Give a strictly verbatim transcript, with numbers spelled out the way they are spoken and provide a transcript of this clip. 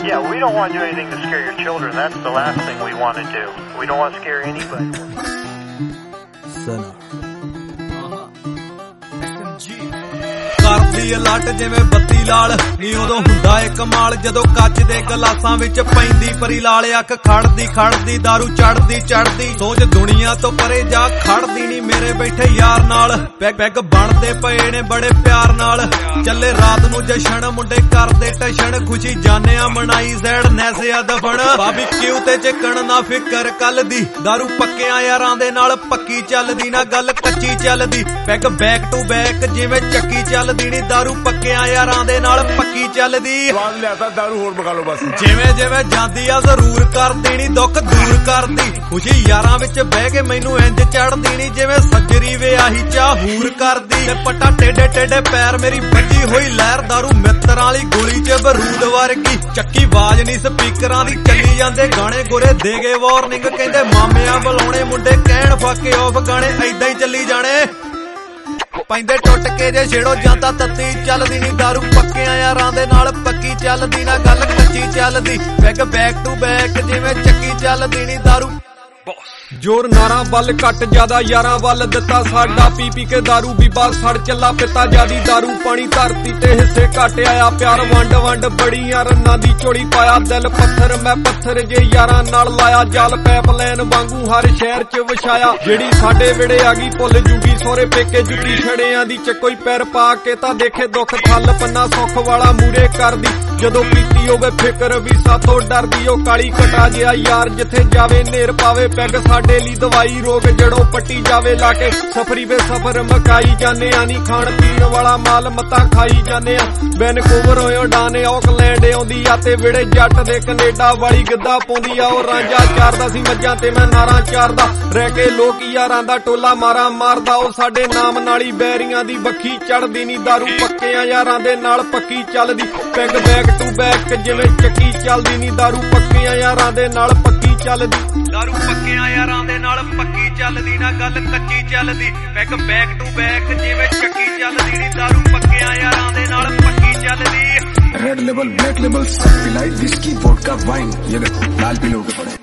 Yeah, we don't want to do anything to scare your children. That's the last thing we want to do. We don't want to scare anybody. ਕਰਦੀ alert ਜਿਵੇਂ ਬੱਤੀ ਲਾਲ ਨੀ ਉਦੋਂ ਹੁੰਦਾ ਏ ਕਮਾਲ ਜਦੋਂ ਕੱਚ ਦੇ ਗਲਾਸਾਂ ਵਿੱਚ ਪੈਂਦੀ ਪਰੀ ਲਾਲ ਅੱਖ ਖੜਦੀ ਖੜਦੀ ਦਾਰੂ ਚੜਦੀ ਚੜਦੀ ਸੋਚ ਦੁਨੀਆ ਤੋਂ ਪਰੇ ਜਾ ਖੜਦੀ ਨੀ ਮੇਰੇ ਬੈਠੇ ਯਾਰ ਨਾਲ ਪੈਗ ਪੈਗ ਬਣਦੇ ਪਏ ਨੇ ਬੜੇ ਪਿਆਰ ਨਾਲ ਚੱਲੇ ਰਾਤ ਨੂੰ ਜਸ਼ਨ ਮੁੰਡੇ ਕਰਦੇ ਟਸ਼ਨ ਖੁਸ਼ੀ ਜਾਣਿਆ ਮਨਾਈ ਜ਼ੈਡ ਨੈਸਿਆ ਦਫਣ ਬਾਬੀ ਕਿਉ ਤੇ ਚਿਕਣ ਨਾ ਫਿਕਰ ਕੱਲ ਦੀ ਦਾਰੂ ਪੱਕਿਆਂ ਯਾਰਾਂ ਦੇ ਨਾਲ ਪੱਕੀ ਚੱਲਦੀ ਨਾ ਗੱਲ ਕੱਚੀ ਚੱਲਦੀ ਪੈਗ ਬੈਕ ਟੂ ਬੈਕ ਜਿਵੇਂ ਚੱਕੀ ਚੱਲਦੀ ਨੀ ਦਾਰੂ ਪੱਕਿਆਂ ਯਾਰਾਂ ਦੇ ਨਾਲ ਪੱਕੀ ਚੱਲਦੀ ਦਾਰੂ ਹੋਰ ਮਗਾ ਲੋ ਬਸ ਜਿਵੇਂ ਜਿਵੇਂ ਜਾਂਦੀ ਆ ਜ਼ਰੂਰ ਕਰ ਦੇਣੀ ਦੁੱਖ ਦੂਰ ਕਰਦੀ ਖੁਸ਼ੀ ਯਾਰਾਂ ਵਿੱਚ ਬਹਿ ਕੇ ਮੈਨੂੰ ਇੰਜ ਚੜਦੀ ਨੀ ਜਿਵੇਂ ਸੱਜਰੀ ਵਿਆਹੀ ਚਾਹੂਰ ਕਰਦੀ ਤੇ ਪੱਟਾ ਟੇਡੇ ਟੇਡੇ ਪੈਰ ਮੇਰੀ ਵੱਜੀ ਹੋਈ ਲਹਿਰ ਦਾਰੂ ਮਿੱਤਰਾਂ ਵਾਲੀ ਗੋਲੀ ਚ ਬਰੂਦ ਵਰਗੀ ਚੱਕੀ ਆਵਾਜ਼ ਨਹੀਂ ਸਪੀਕਰਾਂ ਦੀ ਚੱਲੀ ਜਾਂਦੇ ਗਾਣੇ ਗੋਰੇ ਦੇ ਗਏ ਵਾਰਨਿੰਗ ਕਹਿੰਦੇ ਮਾਮਿਆਂ ਬੁਲਾਉਣੇ ਮੁੰਡੇ ਕਹਿਣ ਫੱਕੇ ਆਫ ਗਾਣੇ ਐਦਾਂ ਹੀ ਚੱਲੀ ਜਾਣੇ ਪੈਂਦੇ ਟੁੱਟ ਕੇ ਜੇ ਛੇੜੋ ਜਾਂਦਾ ਤੱਤੀ ਚੱਲਦੀ ਨੀ ਦਾਰੂ ਪੱਕਿਆਂ ਯਾਰਾਂ ਦੇ ਨਾਲ ਪੱਕੀ ਚੱਲਦੀ ਨਾ ਗੱਲ ਕੱਚੀ ਚੱਲਦੀ ਬੈਗ ਬੈਕ ਟੂ ਬੈਕ ਜਿਵੇਂ ਚੱਕੀ ਚੱਲਦੀ ਨੀ ਦਾਰੂ ਜੋਰ ਨਾਰਾਂ ਵੱਲ ਘੱਟ ਜਿਆਦਾ ਯਾਰਾਂ ਵੱਲ ਦਿੱਤਾ ਸਾਡਾ ਪੀ ਪੀ ਕੇ ਦਾਰੂ ਬੀਬਾ ਸੜ ਚੱਲਾ ਪਿਤਾ ਜਿਆਦੀ ਦਾਰੂ ਪਾਣੀ ਧਰਤੀ ਤੇ ਹਿੱਸੇ ਘੱਟ ਆਇਆ ਪਿਆਰ ਵੰਡ ਵੰਡ ਬੜੀਆਂ ਰੰਨਾਂ ਦੀ ਝੋਲੀ ਪਾਇਆ ਦਿਲ ਪੱਥਰ ਮੈਂ ਪੱਥਰ ਜੇ ਯਾਰਾਂ ਨਾਲ ਲਾਇਆ ਜਲ ਪੈਪ ਲੈਨ ਵਾਂਗੂ ਹਰ ਸ਼ਹਿਰ ਚ ਵਿਛਾਇਆ ਜਿਹੜੀ ਸਾਡੇ ਵਿੜੇ ਆ ਗਈ ਭੁੱਲ ਜੂਗੀ ਸੋਰੇ ਪੇਕੇ ਜੁੱਤੀ ਛੜਿਆਂ ਦੀ ਚ ਕੋਈ ਪੈਰ ਪਾ ਕੇ ਤਾਂ ਦੇਖੇ ਦੁੱਖ ਥੱਲ ਪੰਨਾ ਸੁੱਖ ਵਾਲਾ ਮੂਰੇ ਕਰਦੀ ਜਦੋਂ ਪੀਤੀ ਹੋਵੇ ਫਿਕਰ ਵੀ ਸਾਥੋਂ ਡਰਦੀ ਉਹ ਕਾਲੀ ਕਟਾ ਜਿਹਾ ਯਾਰ ਜਿੱਥੇ ਜਾਵੇ ਨੇਰ ਪਾਵੇ ਪੈਗ ਸਾਡੇ ਲਈ ਦਵਾਈ ਰੋਗ ਜੜੋਂ ਪੱਟੀ ਜਾਵੇ ਲਾ ਕੇ ਸਫਰੀ ਵੇ ਸਫਰ ਮਕਾਈ ਜਾਂਦੇ ਆ ਨੀ ਖਾਣ ਪੀਣ ਵਾਲਾ ਮਾਲ ਮਤਾ ਖਾਈ ਜਾਂਦੇ ਆ ਵੈਨਕੂਵਰ ਹੋਇਓ ਡਾਨੇ ਆਕਲੈਂਡ ਆਉਂਦੀ ਆ ਤੇ ਵਿੜੇ ਜੱਟ ਦੇ ਕੈਨੇਡਾ ਵਾਲੀ ਗਿੱਧਾ ਪਾਉਂਦੀ ਆ ਉਹ ਰਾਂਝਾ ਚਾਰਦਾ ਸੀ ਮੱਝਾਂ ਤੇ ਮੈਂ ਨਾਰਾਂ ਚਾਰਦਾ ਰਹਿ ਕੇ ਲੋਕ ਯਾਰਾਂ ਦਾ ਟੋਲਾ ਮਾਰਾ ਮਾਰਦਾ ਉਹ ਸਾਡੇ ਨਾਮ ਨਾਲੀ ਬੈਰੀਆਂ ਦੀ ਬੱਖੀ ਚੜਦੀ ਨੀ ਦਾਰੂ ਪੱਕਿਆਂ ਯਾਰਾਂ ਦੇ ਨਾਲ ਪੱਕੀ ਚੱਲਦੀ ਪੈਗ ਬੈਕ ਟੂ ਬੈਕ ਜਿਵੇਂ ਚੱਕੀ ਚੱਲਦੀ ਨੀ ਦਾਰੂ ਪੱਕਿਆਂ ਯਾਰਾਂ ਦੇ ਨਾਲ ਪੱਕੀ ਚੱਲਦੀ ਦਾਰੂ ਪੱਕਿਆਂ ਯਾਰਾਂ ਦੇ ਨਾਲ ਪੱਕੀ ਚੱਲਦੀ ਨਾ ਗੱਲ ਕੱਚੀ ਚੱਲਦੀ ਪੈਗ ਬੈਕ ਟੂ ਬੈਕ ਜਿਵੇਂ ਚੱਕੀ ਚੱਲਦੀ ਨੀ ਦਾਰੂ ਪੱਕਿਆਂ ਯਾਰਾਂ ਦੇ ਨਾਲ ਪੱਕੀ ਚੱਲਦੀ रेड लेबल ब्लैक लेबल सब पिलाई विस्की वोडका वाइन ये देखो लाल पीले होके पड़े